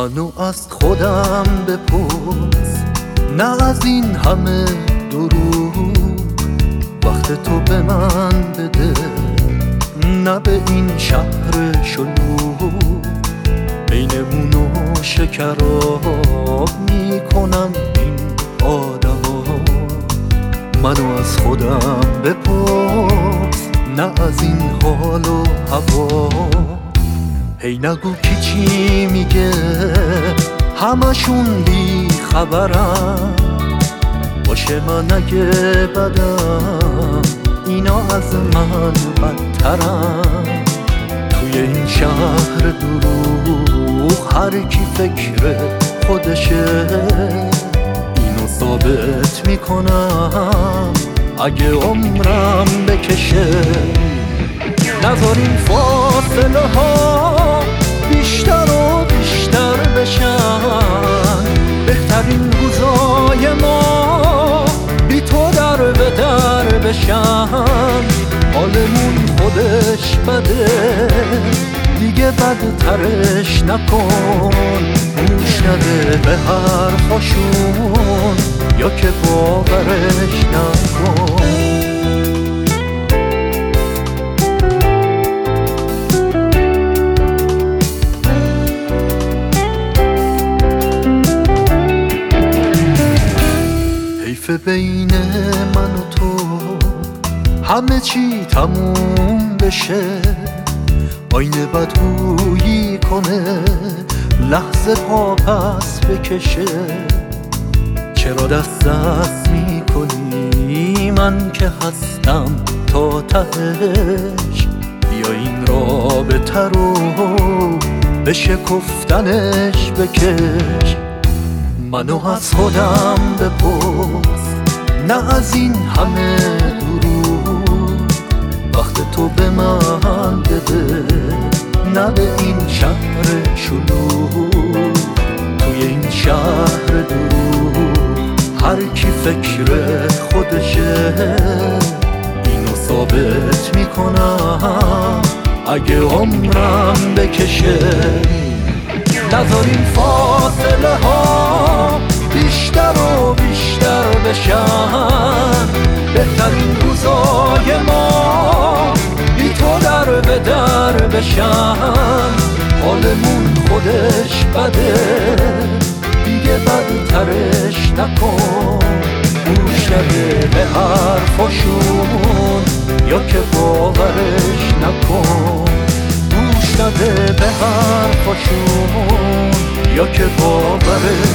منو از خودم بپرس، نه از این همه دروغ. وقت تو به من بده، نه به این شهر شلوغ. بینمونو شکراب میکنم این آدما. منو از خودم بپرس، نه از این حال و هوا. هی نگو کی چی میگه، همشون بی خبرن. باشه من اگه بدم، اینا از من بدترن. توی این شهر دروغ هر کی فکر خودشه. اینو ثابت میکنم اگه عمرم بکشه. نذارین فاصله ها بیشتر و بیشتر بشن. بهترین روزای ما بی تو در به در بشن. حالمون خودش بده، دیگه بدترش نکن. گوش نده به حرفاشون، یا که باورش نکن. بین من و تو همه چی تموم بشه. آینه بدگویی کنه، لحظه پا پس بکشه. چرا دست میکنی من که هستم تا تهش؟ بیا این رابطه رو به شکفتنش بکش. منو از خودم بپرس، نه از این همه دروغ. وقت تو به من بده، نه به این شهر شلوغ. توی این شهر دروغ هر کی فکر خودشه. اینو ثابت میکنم اگه عمرم بکشه. نذارین فاصله ها بیشتر و بیشتر بشن. بهترین روزای ما بی تو در به در بشن. حالمون خودش بده، دیگه بدترش نکن. گوش نده به حرفاشون، یا که باورش نکن. گوش نده به حرفاشون، یا که باورش